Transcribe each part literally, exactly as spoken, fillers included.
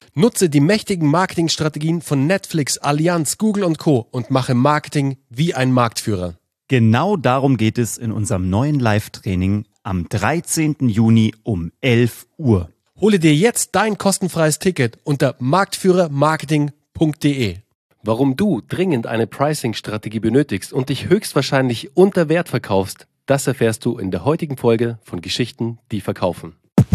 Nutze die mächtigen Marketingstrategien von Netflix, Allianz, Google und Co. und mache Marketing wie ein Marktführer. Genau darum geht es in unserem neuen Live-Training am dreizehnten Juni um elf Uhr. Hole dir jetzt dein kostenfreies Ticket unter marktführer marketing punkt de. Warum du dringend eine Pricing-Strategie benötigst und dich höchstwahrscheinlich unter Wert verkaufst, das erfährst du in der heutigen Folge von Geschichten, die verkaufen.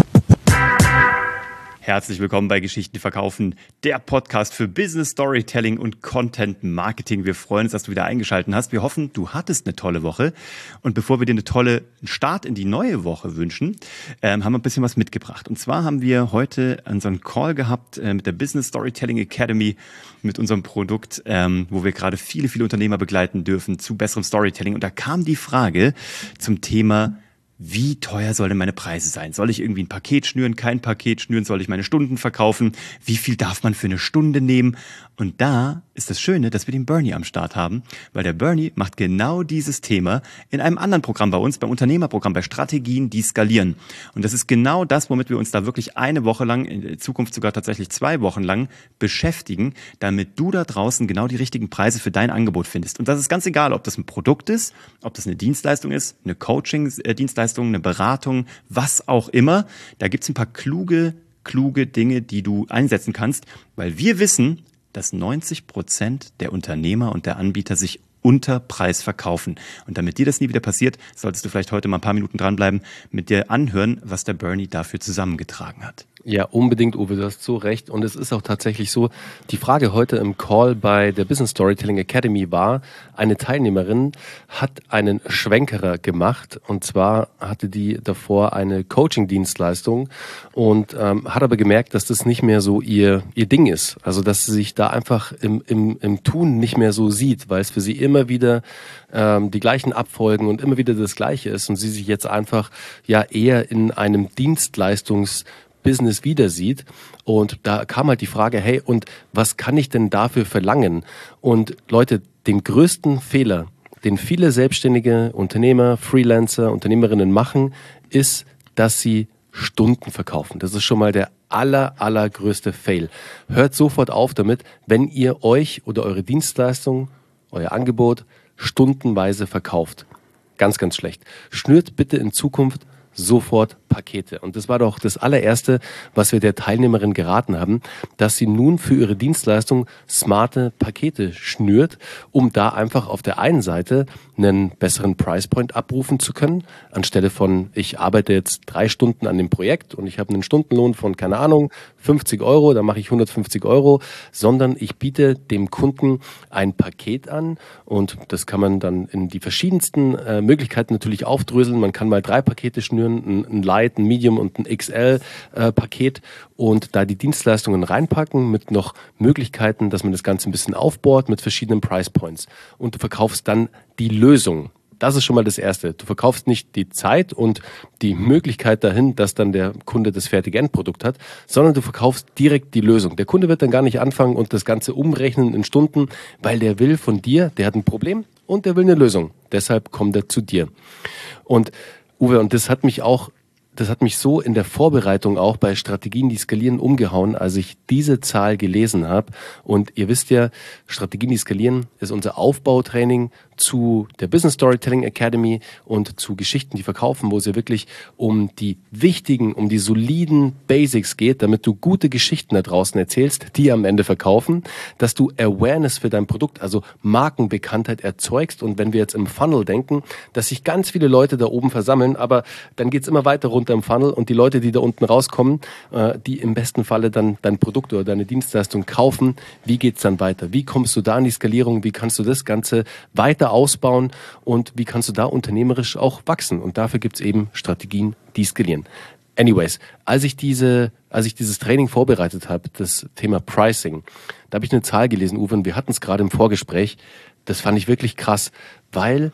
Herzlich willkommen bei Geschichten, die verkaufen, der Podcast für Business Storytelling und Content Marketing. Wir freuen uns, dass du wieder eingeschaltet hast. Wir hoffen, du hattest eine tolle Woche. Und bevor wir dir eine tolle Start in die neue Woche wünschen, ähm, haben wir ein bisschen was mitgebracht. Und zwar haben wir heute unseren Call gehabt äh, mit der Business Storytelling Academy, mit unserem Produkt, ähm, wo wir gerade viele, viele Unternehmer begleiten dürfen zu besserem Storytelling. Und da kam die Frage zum Thema: Wie teuer sollen denn meine Preise sein? Soll ich irgendwie ein Paket schnüren, kein Paket schnüren? Soll ich meine Stunden verkaufen? Wie viel darf man für eine Stunde nehmen? Und da ist das Schöne, dass wir den Bernie am Start haben, weil der Bernie macht genau dieses Thema in einem anderen Programm bei uns, beim Unternehmerprogramm, bei Strategien, die skalieren. Und das ist genau das, womit wir uns da wirklich eine Woche lang, in Zukunft sogar tatsächlich zwei Wochen lang beschäftigen, damit du da draußen genau die richtigen Preise für dein Angebot findest. Und das ist ganz egal, ob das ein Produkt ist, ob das eine Dienstleistung ist, eine Coaching-Dienstleistung, eine Beratung, was auch immer. Da gibt's ein paar kluge, kluge Dinge, die du einsetzen kannst, weil wir wissen, dass neunzig Prozent der Unternehmer und der Anbieter sich unter Preis verkaufen. Und damit dir das nie wieder passiert, solltest du vielleicht heute mal ein paar Minuten dranbleiben, mit dir anhören, was der Bernie dafür zusammengetragen hat. Ja, unbedingt, Uwe, du hast so recht. Und es ist auch tatsächlich so, die Frage heute im Call bei der Business Storytelling Academy war, eine Teilnehmerin hat einen Schwenkerer gemacht. Und zwar hatte die davor eine Coaching-Dienstleistung und ähm, hat aber gemerkt, dass das nicht mehr so ihr ihr Ding ist. Also, dass sie sich da einfach im, im, im Tun nicht mehr so sieht, weil es für sie immer wieder ähm, die gleichen Abfolgen und immer wieder das Gleiche ist und sie sich jetzt einfach ja eher in einem Dienstleistungs Business wieder sieht. Und da kam halt die Frage, hey, und was kann ich denn dafür verlangen? Und Leute, den größten Fehler, den viele selbstständige Unternehmer, Freelancer, Unternehmerinnen machen, ist, dass sie Stunden verkaufen. Das ist schon mal der aller, allergrößte Fail. Hört sofort auf damit, wenn ihr euch oder eure Dienstleistung, euer Angebot stundenweise verkauft. Ganz, ganz schlecht. Schnürt bitte in Zukunft sofort Pakete. Und das war doch das allererste, was wir der Teilnehmerin geraten haben, dass sie nun für ihre Dienstleistung smarte Pakete schnürt, um da einfach auf der einen Seite einen besseren Price Point abrufen zu können, anstelle von, ich arbeite jetzt drei Stunden an dem Projekt und ich habe einen Stundenlohn von, keine Ahnung, fünfzig Euro, dann mache ich hundertfünfzig Euro, sondern ich biete dem Kunden ein Paket an und das kann man dann in die verschiedensten äh, Möglichkeiten natürlich aufdröseln. Man kann mal drei Pakete schnüren, ein, ein Light, ein Medium und ein X L-Paket und da die Dienstleistungen reinpacken mit noch Möglichkeiten, dass man das Ganze ein bisschen aufbohrt mit verschiedenen Price Points. Und du verkaufst dann die Lösung. Das ist schon mal das Erste. Du verkaufst nicht die Zeit und die Möglichkeit dahin, dass dann der Kunde das fertige Endprodukt hat, sondern du verkaufst direkt die Lösung. Der Kunde wird dann gar nicht anfangen und das Ganze umrechnen in Stunden, weil der will von dir, der hat ein Problem und der will eine Lösung. Deshalb kommt er zu dir. Und Uwe, und das hat mich auch, das hat mich so in der Vorbereitung auch bei Strategien, die skalieren, umgehauen, als ich diese Zahl gelesen habe. Und ihr wisst ja, Strategien, die skalieren, ist unser Aufbautraining zu der Business Storytelling Academy und zu Geschichten, die verkaufen, wo es ja wirklich um die wichtigen, um die soliden Basics geht, damit du gute Geschichten da draußen erzählst, die am Ende verkaufen, dass du Awareness für dein Produkt, also Markenbekanntheit erzeugst. Und wenn wir jetzt im Funnel denken, dass sich ganz viele Leute da oben versammeln, aber dann geht's immer weiter runter im Funnel und die Leute, die da unten rauskommen, äh, die im besten Falle dann dein Produkt oder deine Dienstleistung kaufen, wie geht's dann weiter? Wie kommst du da in die Skalierung? Wie kannst du das Ganze weiter ausbauen und wie kannst du da unternehmerisch auch wachsen? Und dafür gibt's eben Strategien, die skalieren. Anyways, als ich diese, als ich dieses Training vorbereitet habe, das Thema Pricing, da habe ich eine Zahl gelesen, Uwe, und wir hatten es gerade im Vorgespräch. Das fand ich wirklich krass, weil,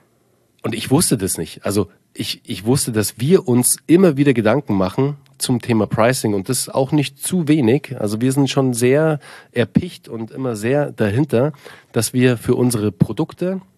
und ich wusste das nicht, also ich, ich wusste, dass wir uns immer wieder Gedanken machen zum Thema Pricing und das auch nicht zu wenig. Also wir sind schon sehr erpicht und immer sehr dahinter, dass wir für unsere Produkte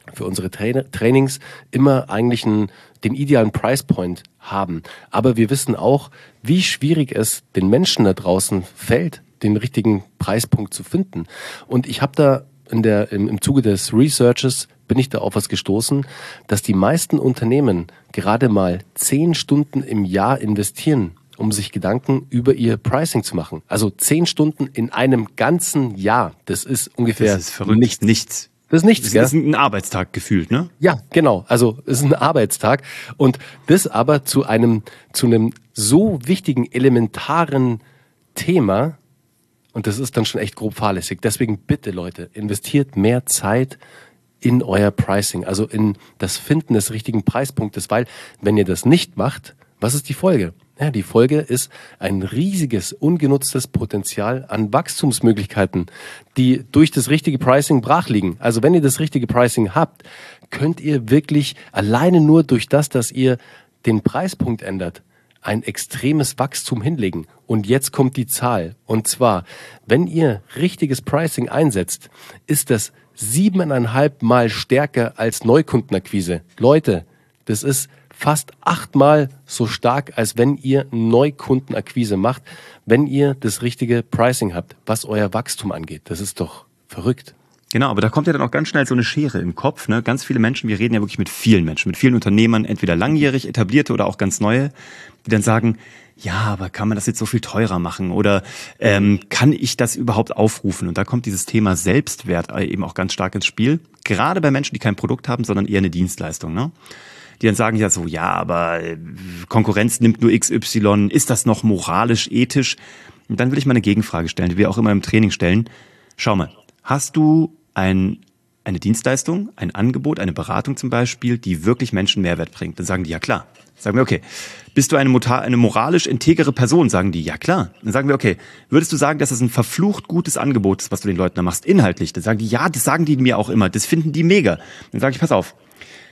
für unsere Tra- Trainings immer eigentlich einen, den idealen Price Point haben. Aber wir wissen auch, wie schwierig es den Menschen da draußen fällt, den richtigen Preispunkt zu finden. Und ich habe da in der, im, im Zuge des Researches bin ich da auf was gestoßen, dass die meisten Unternehmen gerade mal zehn Stunden im Jahr investieren, um sich Gedanken über ihr Pricing zu machen. Also zehn Stunden in einem ganzen Jahr. Das ist ungefähr Das ist verrückt. nichts. nichts. Das ist nichts, Das gell? ist ein Arbeitstag gefühlt, ne? Ja, genau. Also es ist ein Arbeitstag und das aber zu einem zu einem so wichtigen elementaren Thema, und das ist dann schon echt grob fahrlässig. Deswegen bitte Leute, investiert mehr Zeit in euer Pricing, also in das Finden des richtigen Preispunktes, weil wenn ihr das nicht macht, was ist die Folge? Ja, die Folge ist ein riesiges, ungenutztes Potenzial an Wachstumsmöglichkeiten, die durch das richtige Pricing brach liegen. Also wenn ihr das richtige Pricing habt, könnt ihr wirklich alleine nur durch das, dass ihr den Preispunkt ändert, ein extremes Wachstum hinlegen. Und jetzt kommt die Zahl. Und zwar, wenn ihr richtiges Pricing einsetzt, ist das siebeneinhalb Mal stärker als Neukundenakquise. Leute, das ist fast achtmal so stark, als wenn ihr Neukundenakquise macht, wenn ihr das richtige Pricing habt, was euer Wachstum angeht. Das ist doch verrückt. Genau, aber da kommt ja dann auch ganz schnell so eine Schere im Kopf. Ne? Ganz viele Menschen, wir reden ja wirklich mit vielen Menschen, mit vielen Unternehmern, entweder langjährig etablierte oder auch ganz neue, die dann sagen, ja, aber kann man das jetzt so viel teurer machen oder ähm, kann ich das überhaupt aufrufen? Und da kommt dieses Thema Selbstwert eben auch ganz stark ins Spiel. Gerade bei Menschen, die kein Produkt haben, sondern eher eine Dienstleistung, ne? Die dann sagen ja so, ja, aber Konkurrenz nimmt nur X Y, ist das noch moralisch, ethisch? Und dann will ich mal eine Gegenfrage stellen, die wir auch immer im Training stellen. Schau mal, hast du ein, eine Dienstleistung, ein Angebot, eine Beratung zum Beispiel, die wirklich Menschen Mehrwert bringt? Dann sagen die, ja klar. Sagen wir, okay, bist du eine, eine moralisch integere Person? Sagen die, ja klar. Dann sagen wir, okay, würdest du sagen, dass das ein verflucht gutes Angebot ist, was du den Leuten da machst, inhaltlich? Dann sagen die, ja, das sagen die mir auch immer, das finden die mega. Dann sage ich, pass auf.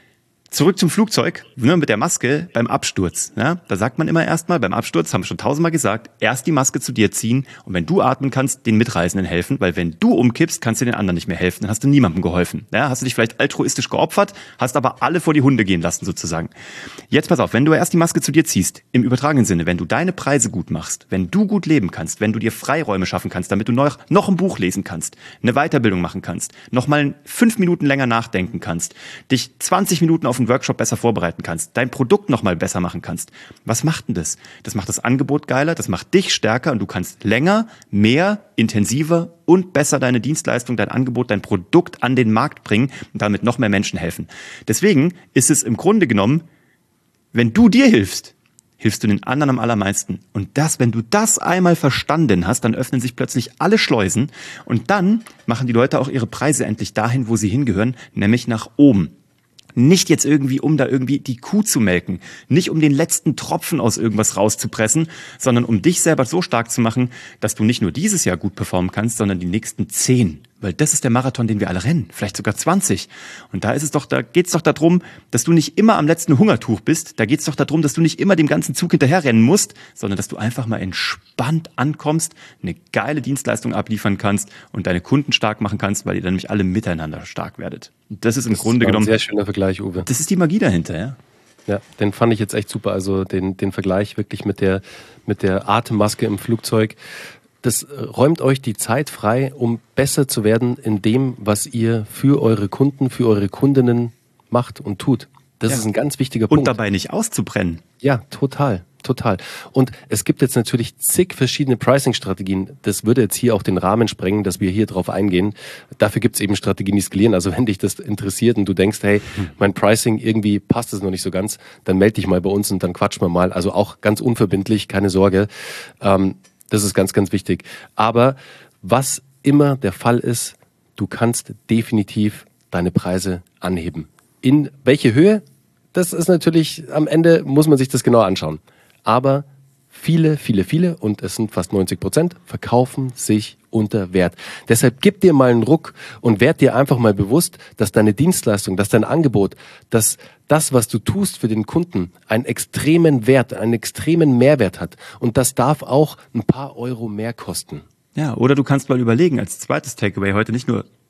Zurück zum Flugzeug, ne, mit der Maske beim Absturz. Ja, da sagt man immer erstmal, beim Absturz, haben wir schon tausendmal gesagt, erst die Maske zu dir ziehen und wenn du atmen kannst, den Mitreisenden helfen, weil wenn du umkippst, kannst du den anderen nicht mehr helfen, dann hast du niemandem geholfen. Ja, hast du dich vielleicht altruistisch geopfert, hast aber alle vor die Hunde gehen lassen sozusagen. Jetzt pass auf, wenn du erst die Maske zu dir ziehst, im übertragenen Sinne, wenn du deine Preise gut machst, wenn du gut leben kannst, wenn du dir Freiräume schaffen kannst, damit du noch, noch ein Buch lesen kannst, eine Weiterbildung machen kannst, noch mal fünf Minuten länger nachdenken kannst, dich zwanzig Minuten auf einen Workshop besser vorbereiten kannst, dein Produkt noch mal besser machen kannst. Was macht denn das? Das macht das Angebot geiler, das macht dich stärker und du kannst länger, mehr, intensiver und besser deine Dienstleistung, dein Angebot, dein Produkt an den Markt bringen und damit noch mehr Menschen helfen. Deswegen ist es im Grunde genommen, wenn du dir hilfst, hilfst du den anderen am allermeisten. Und das, wenn du das einmal verstanden hast, dann öffnen sich plötzlich alle Schleusen und dann machen die Leute auch ihre Preise endlich dahin, wo sie hingehören, nämlich nach oben. Nicht jetzt irgendwie, um da irgendwie die Kuh zu melken, nicht um den letzten Tropfen aus irgendwas rauszupressen, sondern um dich selber so stark zu machen, dass du nicht nur dieses Jahr gut performen kannst, sondern die nächsten zehn. Weil das ist der Marathon, den wir alle rennen, vielleicht sogar zwanzig. Und da ist es doch, da geht's doch darum, dass du nicht immer am letzten Hungertuch bist. Da geht's doch darum, dass du nicht immer dem ganzen Zug hinterherrennen musst, sondern dass du einfach mal entspannt ankommst, eine geile Dienstleistung abliefern kannst und deine Kunden stark machen kannst, weil ihr dann nämlich alle miteinander stark werdet. Und das ist im das Grunde war genommen ein sehr schöner Vergleich, Uwe. Das ist die Magie dahinter, ja. Ja, den fand ich jetzt echt super. Also den, den Vergleich wirklich mit der, mit der Atemmaske im Flugzeug. Das räumt euch die Zeit frei, um besser zu werden in dem, was ihr für eure Kunden, für eure Kundinnen macht und tut. Das ja. ist ein ganz wichtiger Punkt. Und dabei nicht auszubrennen. Ja, total, total. Und es gibt jetzt natürlich zig verschiedene Pricing-Strategien. Das würde jetzt hier auch den Rahmen sprengen, dass wir hier drauf eingehen. Dafür gibt es eben Strategien, die skalieren. Also wenn dich das interessiert und du denkst, hey, mein Pricing, irgendwie passt es noch nicht so ganz, dann melde dich mal bei uns und dann quatschen wir mal. Also auch ganz unverbindlich, keine Sorge. Ähm, Das ist ganz, ganz wichtig. Aber was immer der Fall ist, du kannst definitiv deine Preise anheben. In welche Höhe? Das ist natürlich, am Ende muss man sich das genau anschauen. Aber viele, viele, viele, und es sind fast neunzig Prozent, verkaufen sich unter Wert. Deshalb gib dir mal einen Ruck und werd dir einfach mal bewusst, dass deine Dienstleistung, dass dein Angebot, dass das, was du tust für den Kunden, einen extremen Wert, einen extremen Mehrwert hat. Und das darf auch ein paar Euro mehr kosten. Ja, oder du kannst mal überlegen, als zweites Takeaway heute nicht nur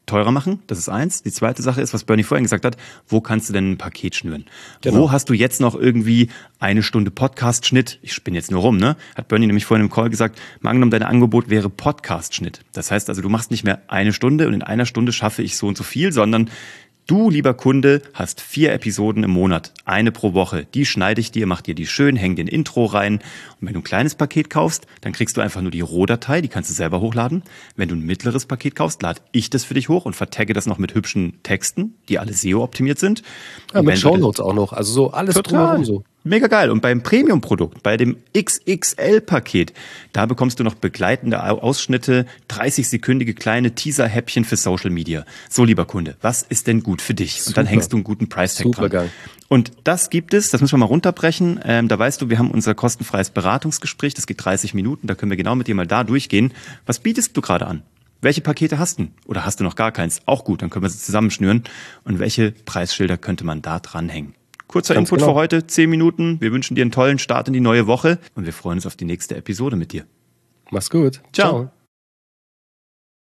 teurer machen, das ist eins. Die zweite Sache ist, was Bernie vorhin gesagt hat, wo kannst du denn ein Paket schnüren? Genau. Wo hast du jetzt noch irgendwie eine Stunde Podcast-Schnitt? Ich spinne jetzt nur rum, ne? Hat Bernie nämlich vorhin im Call gesagt, mal angenommen, dein Angebot wäre Podcast-Schnitt. Das heißt also, du machst nicht mehr eine Stunde und in einer Stunde schaffe ich so und so viel, sondern du, lieber Kunde, hast vier Episoden im Monat, eine pro Woche. Die schneide ich dir, mach dir die schön, häng dir ein Intro rein. Und wenn du ein kleines Paket kaufst, dann kriegst du einfach nur die Rohdatei, die kannst du selber hochladen. Wenn du ein mittleres Paket kaufst, lade ich das für dich hoch und vertagge das noch mit hübschen Texten, die alle S E O-optimiert sind. Ja, mit Shownotes auch noch, also so alles drumherum so. Mega geil. Und beim Premium-Produkt, bei dem X X L-Paket, da bekommst du noch begleitende Ausschnitte, dreißig-sekündige kleine Teaser-Häppchen für Social Media. So, lieber Kunde, was ist denn gut für dich? Super. Und dann hängst du einen guten Price-Tag dran. Super geil. Und das gibt es, das müssen wir mal runterbrechen. Ähm, da weißt du, wir haben unser kostenfreies Beratungsgespräch, das geht dreißig Minuten, da können wir genau mit dir mal da durchgehen. Was bietest du gerade an? Welche Pakete hast du? Oder hast du noch gar keins? Auch gut, dann können wir sie zusammenschnüren. Und welche Preisschilder könnte man da dranhängen? Kurzer Ganz Input genau. für heute, zehn Minuten. Wir wünschen dir einen tollen Start in die neue Woche und wir freuen uns auf die nächste Episode mit dir. Mach's gut. Ciao. Ciao.